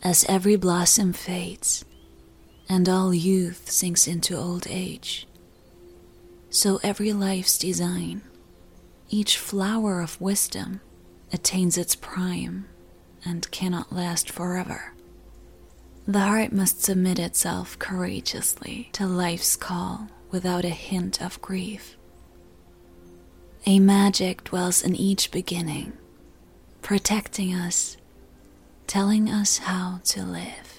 As every blossom fades, and all youth sinks into old age, so every life's design, each flower of wisdom, attains its prime and cannot last forever. The heart must submit itself courageously to life's call without a hint of grief. A magic dwells in each beginning, protecting us, telling us how to live.